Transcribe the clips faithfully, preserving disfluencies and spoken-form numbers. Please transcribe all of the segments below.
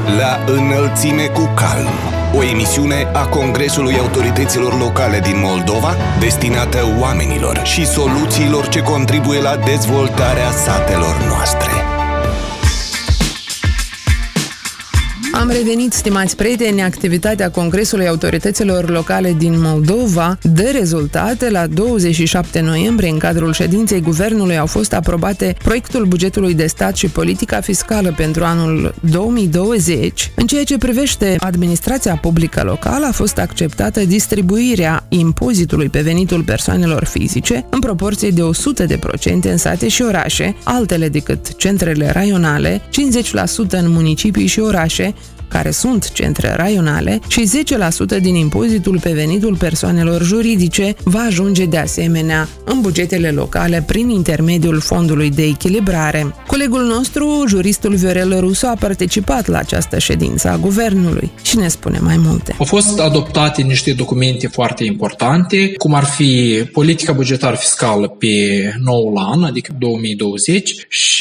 La înălțime cu calm, o emisiune a Congresului Autorităților Locale din Moldova, destinată oamenilor și soluțiilor ce contribuie la dezvoltarea satelor noastre. Am revenit, stimați prieteni, activitatea Congresului Autorităților Locale din Moldova dă rezultate. La douăzeci și șapte noiembrie, în cadrul ședinței Guvernului, au fost aprobate proiectul bugetului de stat și politica fiscală pentru anul două mii douăzeci. În ceea ce privește administrația publică locală, a fost acceptată distribuirea impozitului pe venitul persoanelor fizice în proporție de o sută de procente în sate și orașe, altele decât centrele raionale, cincizeci la sută în municipii și orașe, care sunt centre raionale, și zece la sută din impozitul pe venitul persoanelor juridice va ajunge de asemenea în bugetele locale prin intermediul fondului de echilibrare. Colegul nostru, juristul Viorel Rusu, a participat la această ședință a Guvernului și ne spune mai multe. Au fost adoptate niște documente foarte importante, cum ar fi politica bugetară fiscală pe noul an, adică două mii douăzeci,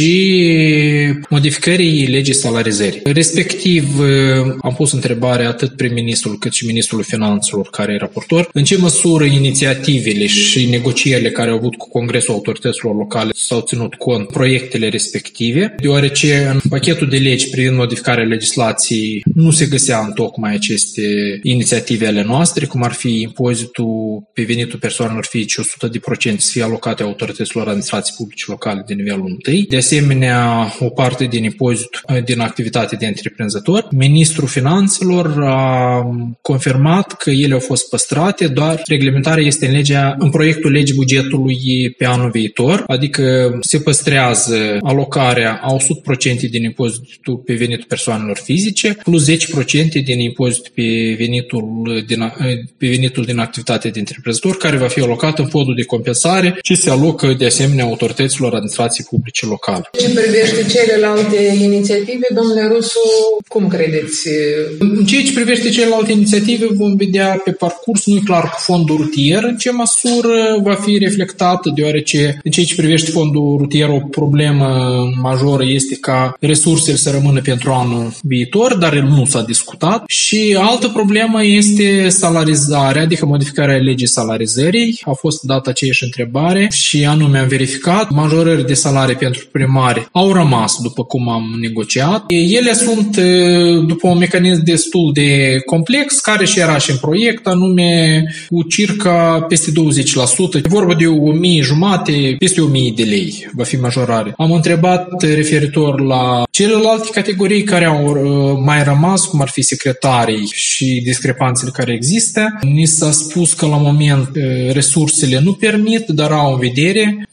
și modificării legii salarizării. Respectiv, am pus întrebarea atât prim-ministrul cât și ministrul finanțelor, care e raportor, în ce măsură inițiativele și negocierile care au avut cu Congresul Autorităților Locale s-au ținut cont proiectele respective, deoarece în pachetul de legi privind modificarea legislației nu se găsea în tocmai aceste inițiative ale noastre, cum ar fi impozitul pe venitul persoanelor fizice o sută de procente să fie alocate autorităților administrației publice locale de nivelul unu. De asemenea, o parte din impozit din activitate de întreprinzător. Ministrul Finanțelor a confirmat că ele au fost păstrate, doar reglementarea este în, legea, în proiectul legii bugetului pe anul viitor, adică se păstrează alocarea a o sută la sută din impozitul pe venitul persoanelor fizice, plus zece la sută din impozitul pe venitul din, pe venitul din activitate de întreprinzător, care va fi alocat în fondul de compensare și se alocă de asemenea autorităților administrației publice locale. Ce privește celelalte inițiative, domnule Rusu, cum credeți? În ceea ce privește celelalte inițiative, vom vedea pe parcurs, nu e clar cu fondul rutier în ce măsură va fi reflectată, deoarece în ceea ce privește fondul rutier o problemă majoră este ca resursele să rămână pentru anul viitor, dar el nu s-a discutat. Și altă problemă este salarizarea, adică modificarea legii salarizării. A fost dată aceeași întrebare și anume am verificat. Majorări de salarii pentru primari au rămas după cum am negociat. Ele sunt după un mecanism destul de complex, care și era și în proiect, anume cu circa peste douăzeci la sută. E vorba de o mie jumate, peste o mie de lei va fi majorare. Am întrebat referitor la celelalte categorii care au mai rămas, cum ar fi secretarii și discrepanțele care există. Ni s-a spus că la moment resursele nu permit, dar au în vedere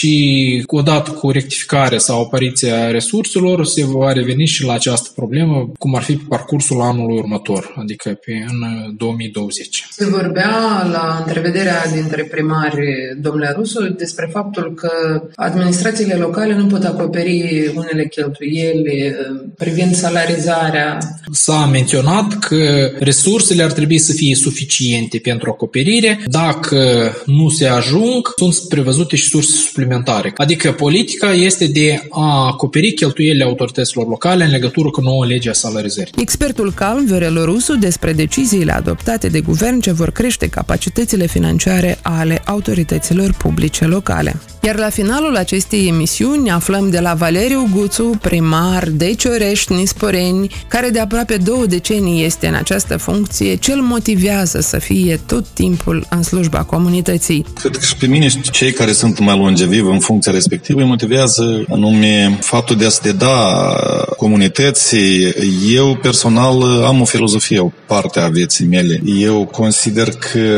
și odată cu rectificarea sau apariția resurselor se va reveni și la această problemă, cum ar fi pe parcursul anului următor, adică pe, în două mii douăzeci. Se vorbea la întrevederea dintre primari, domnule Rusu, despre faptul că administrațiile locale nu pot acoperi unele cheltuieli privind salarizarea. S-a menționat că resursele ar trebui să fie suficiente pentru acoperire. Dacă nu se ajung, sunt prevăzute și surse suplimentare. Adică politica este de a acoperi cheltuielile autorităților locale în legătură cu noua lege a salarizării. Expertul calm, Viorel Rusu, despre deciziile adoptate de guvern ce vor crește capacitățile financiare ale autorităților publice locale. Iar la finalul acestei emisiuni aflăm de la Valeriu Guțu, primar de Ciorești, Nisporeni, care de aproape două decenii este în această funcție, ce îl motivează să fie tot timpul în slujba comunității. Cred că și pe mine și cei care sunt mai longevivi în funcția respectivă îi motivează anume faptul de a se deda comunității. Eu personal am o filozofie, o parte a vieții mele. Eu consider că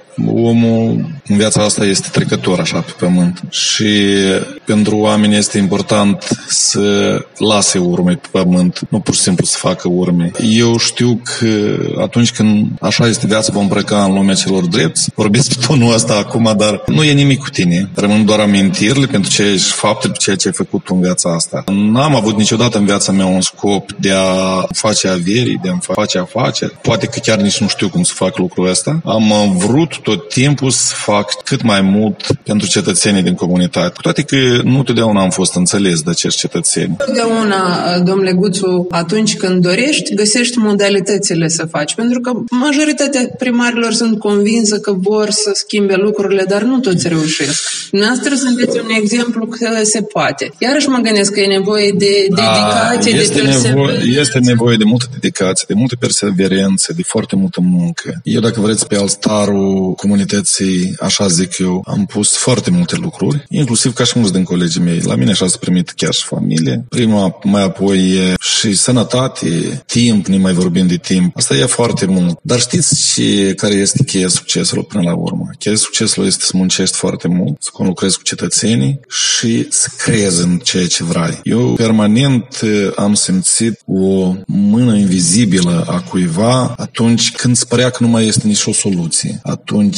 omul în viața asta este trecător așa pe pământ și pentru oameni este important să lase urme pe pământ, nu pur și simplu să facă urme. Eu știu că atunci când așa este viața, vom pleca în lumea celor drepți. Vorbesc pe tonul ăsta acum, dar nu e nimic cu tine. Rămân doar amintirile pentru ceea ce fapte, pe ceea ce ai făcut în viața asta. N-am avut niciodată în viața mea un scop de a face averi, de a face afaceri. Poate că chiar nici nu știu cum să fac lucrul ăsta. Am vrut tot timpul să fac fac cât mai mult pentru cetățenii din comunitate. Cu toate că nu totdeauna am fost înțeles de acești cetățeni. Totdeauna, domnule Guțu, atunci când dorești, găsești modalitățile să faci. Pentru că majoritatea primarilor sunt convinsă că vor să schimbe lucrurile, dar nu toți reușesc. Noastră sunteți un exemplu că se poate. Iarăși mă gândesc că e nevoie de dedicație, A, de perseverență. Este nevoie de multă dedicație, de multă perseverență, de foarte multă muncă. Eu, dacă vreți, pe altarul comunității, așa zic eu, am pus foarte multe lucruri, inclusiv ca și mulți din colegii mei. La mine așa s-a primit chiar și familie. Prima, mai apoi e și sănătate, timp, ne mai vorbim de timp. Asta e foarte mult. Dar știți și care este cheia succesului până la urmă? Cheia succesului este să muncești foarte mult, să conlucrezi cu cetățenii și să crezi în ceea ce vrei. Eu permanent am simțit o mână invizibilă a cuiva atunci când se părea că nu mai este nicio soluție. Atunci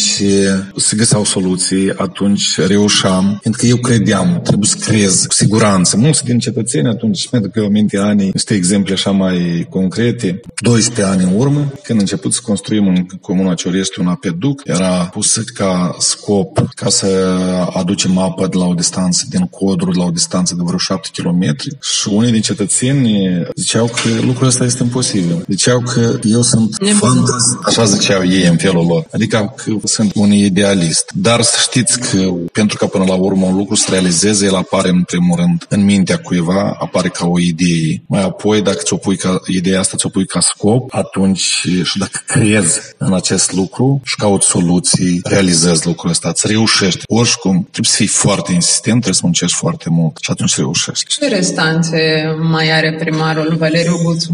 se găseau soluții, atunci reușeam, pentru că eu credeam, trebuie să crezi cu siguranță. Mulți din cetățeni atunci, pentru că eu aminte anii, niște exemple așa mai concrete, doisprezece ani în urmă, când a început să construim în comuna Ciorești un apeduct, era pus ca scop ca să aducem apă de la o distanță din Codru, de la o distanță de vreo șapte kilometri și unii din cetățeni ziceau că lucrul ăsta este imposibil. Ziceau că eu sunt fantast, așa ziceau ei în felul lor. Adică că sunt un idealist. Dar să știți că pentru că până la urmă un lucru să realizeze, el apare în primul rând în mintea cuiva, apare ca o idee. Mai apoi, dacă ți-o pui ca ideea asta, ți-o pui ca scop, atunci și dacă crezi în acest lucru și cauți soluții, realizezi lucrul ăsta, îți reușești. Oricum, trebuie să fii foarte insistent, trebuie să muncești foarte mult și atunci reușești. Ce restanțe mai are primarul Valeriu Guțu?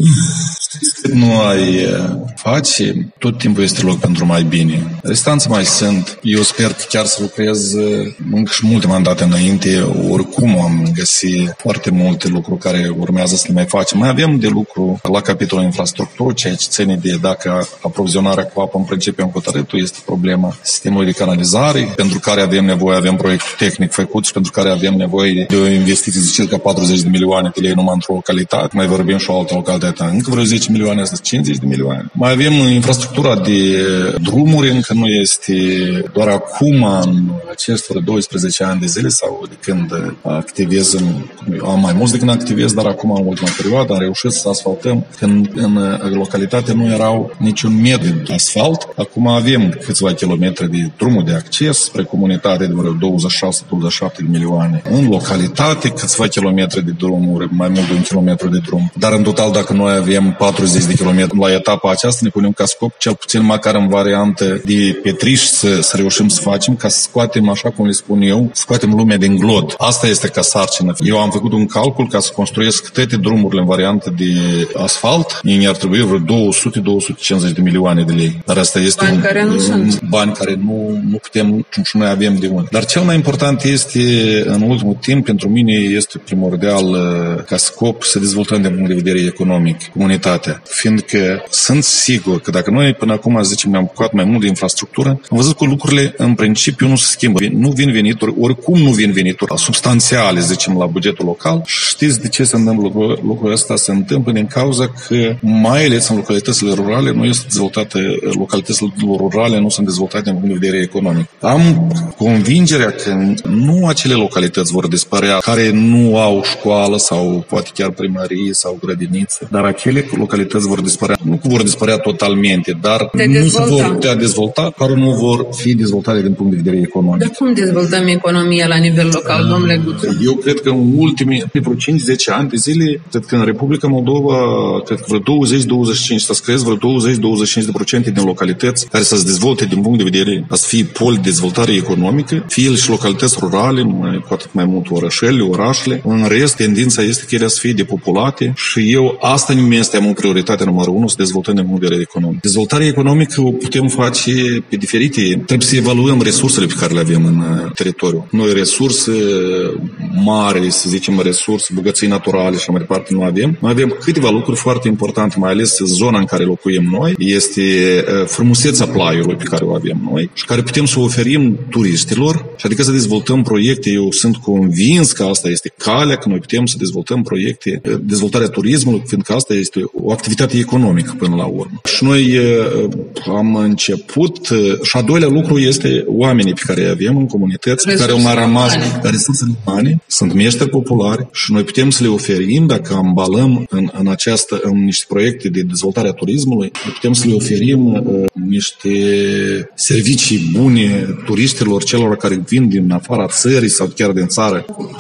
Știți că nu ai face, tot timpul este loc pentru mai bine. Restanțe mai sunt. Eu sper că chiar să lucrez încă și multe mandate înainte. Oricum am găsit foarte multe lucruri care urmează să le mai facem. Mai avem de lucru la capitolul infrastructură, ceea ce ține de dacă aprovizionarea cu apă în principiu în Cotăretul este problema sistemului de canalizare, pentru care avem nevoie, avem proiectul tehnic făcut și pentru care avem nevoie de o investiție de circa patruzeci de milioane de lei numai într-o localitate. Mai vorbim și o altă localitate, încă vreo zece milioane, asta cincizeci de milioane. Mai avem infrastructura de drumuri, încă nu este doar acum, în acestor doisprezece ani de zile sau de când activez, în, am mai mulți de când activez, dar acum în ultima perioadă am reușit să asfaltăm când în localitate nu erau niciun metru de asfalt. Acum avem câțiva kilometri de drumul de acces spre comunitate de vreo douăzeci și șase douăzeci și șapte de milioane. În localitate câțiva kilometri de drumuri, mai mult de un kilometru de drum. Dar în total, dacă noi avem patruzeci de kilometri la etapa aceasta, ne punem ca scop cel puțin măcar în variantă de petriș să, să reușim să facem, ca să scoatem, așa cum le spun eu, scoatem lumea din glod. Asta este ca sarcină. Eu am făcut un calcul ca să construiesc toate drumurile în variantă de asfalt. Ei ar trebui vreo două sute două sute cincizeci de milioane de lei. Dar asta este bani un, care nu un, sunt. Bani care nu, nu putem și noi avem de unde. Dar cel mai important este, în ultimul timp, pentru mine este primordial ca scop să dezvoltăm din punct de vedere economic comunitatea. Fiindcă sunt sigur că dacă noi până acum, zicem, ne-am bucat mai mult de infrastructură, am văzut că lucrurile în principiu nu se schimbă. Nu vin venituri, oricum nu vin venituri substanțiale, zicem, la bugetul local. Știți de ce se întâmplă lucrul, lucrul ăsta? Se întâmplă din cauza că, mai ales în localitățile rurale, nu este dezvoltate, localitățile rurale nu sunt dezvoltate din punct de vedere economic. Am convingerea că nu acele localități vor dispărea care nu au școală sau poate chiar primărie sau grădiniță, dar acele localități vor dispărea, nu vor dispărea totalmente, dar de nu se vor putea dezvolta, care nu vor fi dezvoltate din punct de vedere economic. Dar cum dezvoltăm economia la nivel local, uh, domnule Guțu? Eu cred că în ultimii, pe vreo cinci zece ani de zile, cred că în Republica Moldova, cred că vreo douăzeci douăzeci și cinci, să scrieți vreo douăzeci douăzeci și cinci de procente din localități care să se dezvolte din punct de vedere, să fie pol de dezvoltare economică, fie și localități rurale, mai, cu atât mai mult orășele, orașele. În rest, tendința este că ele să fie depopulate și eu, asta nu este am o prioritate numărul unu, să dezvoltăm din punct de vedere economic. Dezvoltarea economică o putem face pe diferite, trebuie să evaluăm resursele pe care le avem în teritoriu. Noi resurse mari, să zicem resurse, bogății naturale și mai departe nu avem. Noi avem câteva lucruri foarte importante, mai ales zona în care locuim noi, este frumusețea plaiului pe care o avem noi și care putem să o oferim turiștilor, și adică să dezvoltăm proiecte. Eu sunt convins că asta este calea, că noi putem să dezvoltăm proiecte, dezvoltarea turismului, fiindcă asta este o activitate activitate economică până la urmă. Și noi am început, și a doilea lucru este oamenii pe care îi avem în comunități, pe care au mai rămas, resursele umane, sunt meșteri populari și noi putem să le oferim, dacă ambalăm în, în, această, în niște proiecte de dezvoltare a turismului, putem să le oferim uh, niște servicii bune turiștilor, celor care vin din afara țării sau chiar din țară.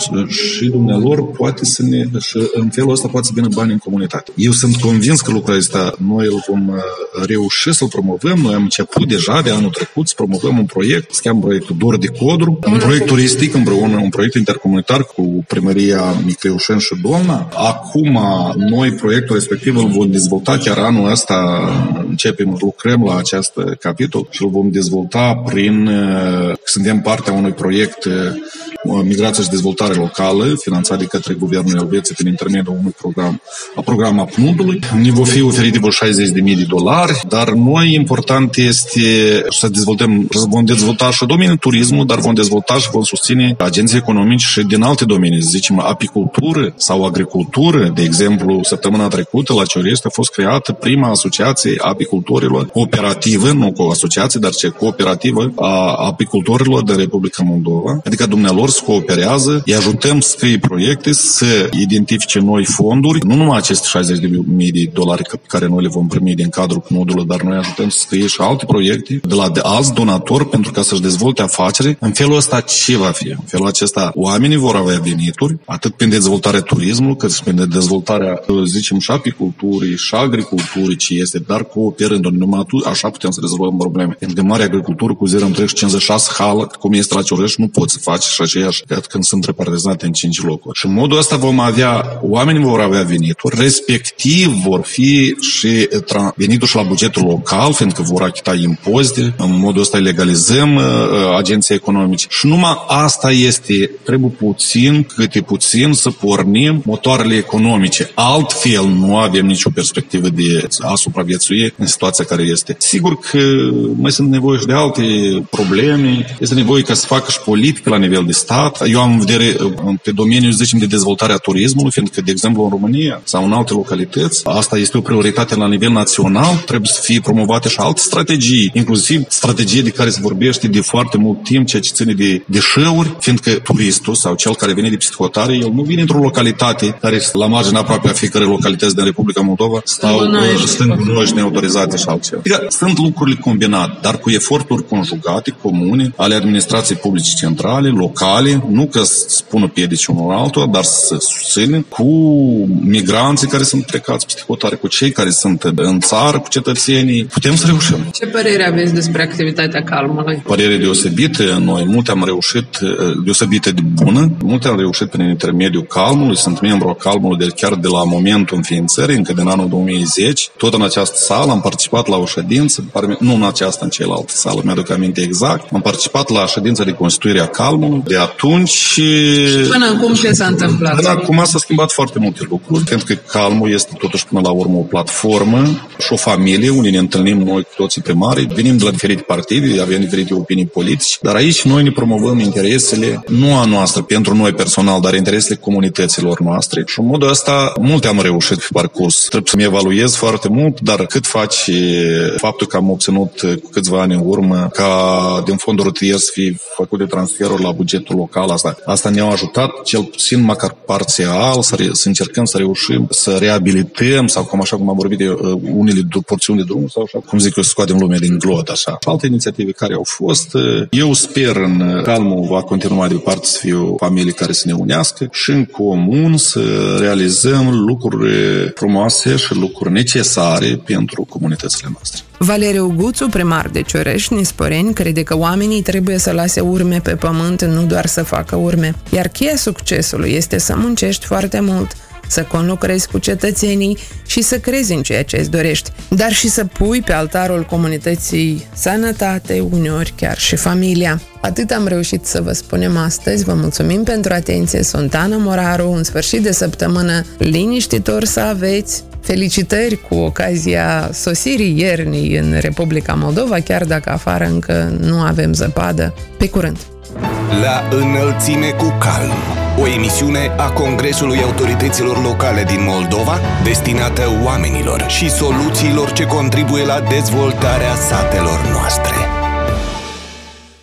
Și dumnealor poate să ne, și în felul ăsta poate să vină bani în comunitate. Eu sunt convins că lucrul ăsta noi îl vom reuși să-l promovăm. Noi am început deja de anul trecut să promovăm un proiect, se cheamă proiectul Dor de Codru, un proiect turistic împreună, un proiect intercomunitar cu Primăria Micăiușeni și Dolna. Acum noi proiectul respectiv îl vom dezvolta chiar anul ăsta, începem, lucrăm la acest capitol și îl vom dezvolta prin, suntem partea unui proiect Migrație și dezvoltare locală, finanțat de către Guvernul Elveției prin intermediul unui program, a programa P N U D-ului. Ne vor fi oferite vreo șaizeci de mii de dolari, dar noi important este să dezvoltăm, vom dezvolta și domeniul turismul, dar vom dezvolta și vom susține agenții economici și din alte domenii, să zicem apicultură sau agricultură. De exemplu, săptămâna trecută la Ciorești a fost creată prima asociație a apicultorilor cooperativă, nu cu asociație, dar ce cooperativă a apicultorilor de Republica Moldova. Adică dumnealor se cooperează, îi ajutăm să scrie proiecte, să identifice noi fonduri, nu numai aceste șaizeci de mii de dolari pe care noi le vom primi din cadrul P N U D-ului, dar noi ajutăm să scrie și alte proiecte de la de alți donatori pentru ca să-și dezvolte afaceri. În felul ăsta ce va fi? În felul acesta oamenii vor avea venituri, atât prin dezvoltarea turismului, cât și prin dezvoltarea, zicem, și apiculturii, și agriculturii, ce este, dar cooperându-ne numai atunci, așa putem să rezolvăm probleme. Pentru că mare agricultură cu zero virgulă cincizeci și șase hală, cum este la Ciorești, nu poți să faci și aceeași când sunt repartizate în cinci locuri. Și în modul ăsta vom avea, oamenii vor avea venituri, respectiv vor fi și venituri și la bugetul local, fiindcă vor achita impozite, în modul ăsta legalizăm uh, agenții economici. Și numai asta este, trebuie puțin, câte puțin să pornim motoarele economice. Altfel nu avem nicio perspectivă de a supraviețui în situația care este. Sigur că mai sunt nevoie și de alte probleme, este nevoie ca să facă și politică la nivel de stat. Eu am în vedere pe domeniul, zicem, de dezvoltare a turismului, fiindcă, de exemplu, în România sau în alte localități, asta este o prioritate la nivel național, trebuie să fie promovate și alte strategii, inclusiv strategii de care se vorbește de foarte mult timp, ceea ce ține de deșeuri, fiindcă turistul sau cel care vine de psihotare, el nu vine într-o localitate care este la marginea aproape a fiecărei localități din Republica Moldova sau sunt gunoși neautorizate și altceva. Adică sunt lucrurile combinate, dar cu eforturi conjugate, comune, ale administrației publice centrale, locale, nu că să spună piedici unul altul, dar să susținem cu migranții care sunt plecați peste hotare, cu cei care sunt în țară, cu cetățenii. Putem să reușim. Ce părere aveți despre activitatea Calmului? Părere deosebită. Noi multe am reușit, deosebită de bună, multe am reușit prin intermediul Calmului. Sunt membru al Calmului de, chiar de la momentul înființării, încă din anul două mii zece. Tot în această sală am participat la o ședință, nu în aceasta, în cealaltă sală, mi-aduc aminte exact. Am participat la ședința de constituire a Calmului. De atunci... Și până acum ce s-a întâmplat? Până acum s-a schimbat foarte multe lucruri, pentru că Calmul este totuși până la urmă o platformă și o familie, unde ne întâlnim noi cu toții primari, venim de la diferite partide, avem diferite opinii politici, dar aici noi ne promovăm interesele, nu a noastră pentru noi personal, dar interesele comunităților noastre. Și în modul ăsta multe am reușit pe parcurs. Trebuie să-mi evaluez foarte mult, dar cât face faptul că am obținut cu câțiva ani în urmă ca din fonduri rutier să fie făcute transferuri la bugetul local, asta, asta ne-a ajutat cel puțin măcar parțial să, re, să încercăm să reușim să reabilităm sau cum așa cum am vorbit de uh, unele porțiuni de drum sau așa, cum zic eu, să scoatem lumea din glod, așa. Alte inițiative care au fost, uh, eu sper în Calmul va continua departe să fie o familie care să ne unească și în comun să realizăm lucruri frumoase și lucruri necesare pentru comunitățile noastre. Valeriu Guțu, primar de Ciorești, Nisporeni, crede că oamenii trebuie să lase urme pe pământ, nu doar să facă urme. Iar cheia succesului este să muncești foarte mult, să conlucrezi cu cetățenii și să crezi în ceea ce îți dorești, dar și să pui pe altarul comunității sănătate, uneori chiar și familia. Atât am reușit să vă spunem astăzi, vă mulțumim pentru atenție, sunt Ana Moraru, un sfârșit de săptămână liniștitor să aveți. Felicitări cu ocazia sosirii iernii în Republica Moldova, chiar dacă afară încă nu avem zăpadă. Pe curând! La înălțime cu calm, o emisiune a Congresului Autorităților Locale din Moldova, destinată oamenilor și soluțiilor ce contribuie la dezvoltarea satelor noastre.